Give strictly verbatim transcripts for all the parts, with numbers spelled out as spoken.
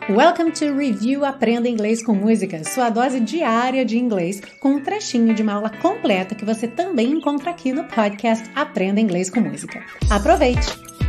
Welcome to Review Aprenda Inglês com Música, sua dose diária de inglês com um trechinho de uma aula completa que você também encontra aqui no podcast Aprenda Inglês com Música. Aproveite!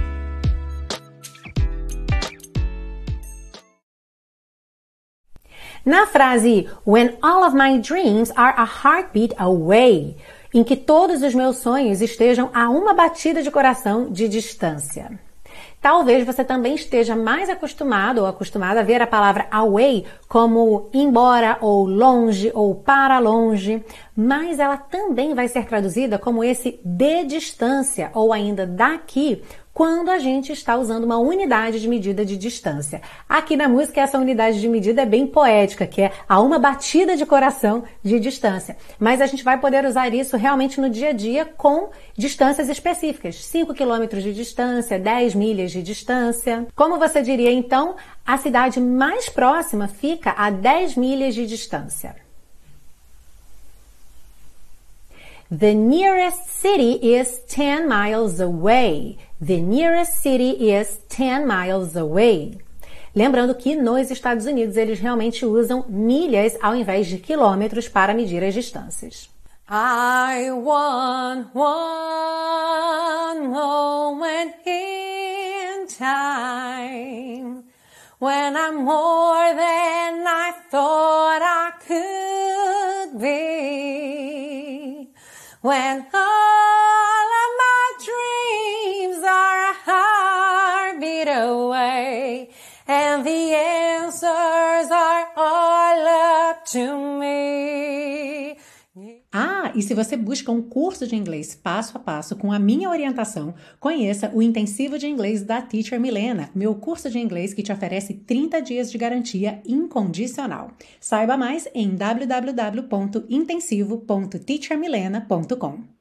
Na frase When all of my dreams are a heartbeat away, em que todos os meus sonhos estejam a uma batida de coração de distância. Talvez você também esteja mais acostumado ou acostumada a ver a palavra away como embora ou longe ou para longe, mas ela também vai ser traduzida como esse de distância ou ainda daqui, quando a gente está usando uma unidade de medida de distância. Aqui na música essa unidade de medida é bem poética, que é a uma batida de coração de distância. Mas a gente vai poder usar isso realmente no dia a dia com distâncias específicas. cinco quilômetros de distância, dez milhas de distância. Como você diria então, a cidade mais próxima fica a dez milhas de distância. The nearest city is ten miles away. The nearest city is ten miles away. Lembrando que nos Estados Unidos eles realmente usam milhas ao invés de quilômetros para medir as distâncias. I want one moment in time when I'm more than I thought I could be. When all of my dreams are a heartbeat away and the answers are all up to me. Ah, e se você busca um curso de inglês passo a passo com a minha orientação, conheça o Intensivo de Inglês da Teacher Milena, meu curso de inglês que te oferece trinta dias de garantia incondicional. Saiba mais em w w w ponto intensivo ponto teacher milena ponto com.